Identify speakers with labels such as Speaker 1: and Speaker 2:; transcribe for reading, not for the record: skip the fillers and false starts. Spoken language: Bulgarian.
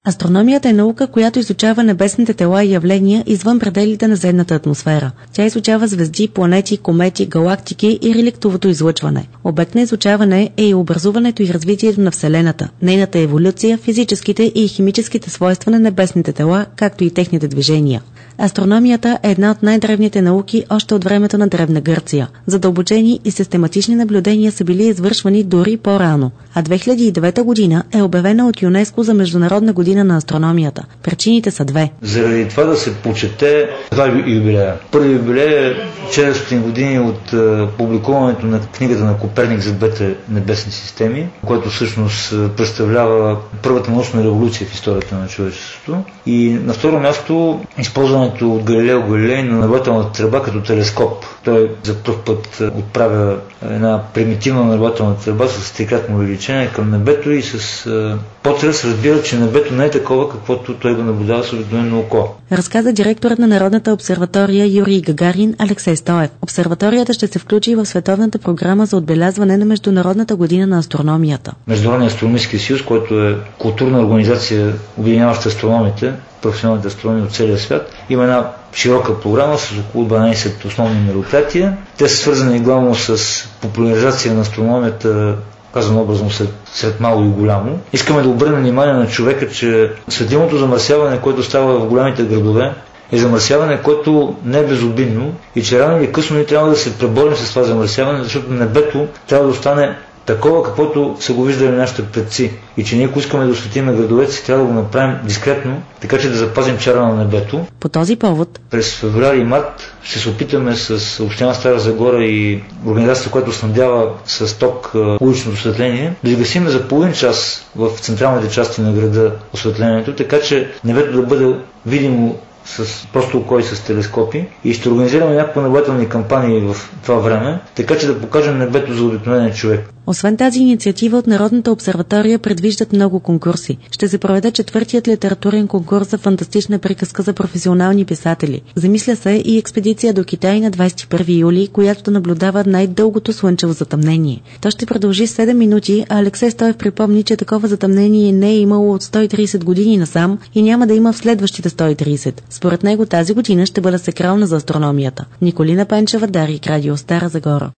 Speaker 1: Астрономията е наука, която изучава небесните тела и явления извън пределите на земната атмосфера. Тя изучава звезди, планети, комети, галактики и реликтовото излъчване. Обект на изучаване е и образуването и развитието на Вселената, нейната еволюция, физическите и химическите свойства на небесните тела, както и техните движения. Астрономията е една от най-древните науки още от времето на Древна Гърция. Задълбочени и систематични наблюдения са били извършвани дори по-рано, а 2009 година е обявена от ЮНЕСКО за Международна година на астрономията. Причините са две.
Speaker 2: Заради това да се почете два юбилея. Първи юбилей е 400 години от публикуването на книгата на Коперник за двете небесни системи, което всъщност представлява първата научна революция в историята на човечеството. И на второ място използването от Галилео Галилей на наблюдателната тръба като телескоп. Той за пръв път отправя една примитивна наблюдателна тръба с трикратно увеличение към небето и с потрес разбира, че небето не е такова, каквото той го наблюдава с обикновено око.
Speaker 1: Разказа директорът на Народната обсерватория Юрий Гагарин Алексей Стоев. Обсерваторията ще се включи в световната програма за отбелязване на Международната година на астрономията.
Speaker 2: Международният астрономически съюз, който е културна организация, обединяваща астрономите, професионалните астрономи от целия свят, има една широка програма с около 12 основни мероприятия. Те са свързани главно с популяризация на астрономията, казано образно сред мало и голямо. Искаме да обърнем внимание на човека, че светлинното замърсяване, което става в голямите градове, е замърсяване, което не е безобидно и че рано или късно ние трябва да се преборим с това замърсяване, защото небето трябва да остане такова, каквото са го виждали нашите предци. И че ние, ако искаме да осветим градовете си, трябва да го направим дискретно, така че да запазим чара на небето.
Speaker 1: По този повод
Speaker 2: през февруари и март ще се опитаме с Община Стара Загора и организацията, която снабдява с ток уличното осветление, да изгасим за половин час в централните части на града осветлението, така че небето да бъде видимо с просто око и с телескопи и ще организираме някакви наблюдателни кампании в това време, така че да покажем небето за обикновения човек.
Speaker 1: Освен тази инициатива от Народната обсерватория предвиждат много конкурси. Ще се проведе четвъртият литературен конкурс за фантастична приказка за професионални писатели. Замисля се и експедиция до Китай на 21 юли, която да наблюдава най-дългото слънчево затъмнение. То ще продължи 7 минути, а Алексей Стоев припомни, че такова затъмнение не е имало от 130 години насам и няма да има в следващите 130. Според него тази година ще бъде сакрална за астрономията. Николина Пенчева, Дарик Радио, Стара Загора.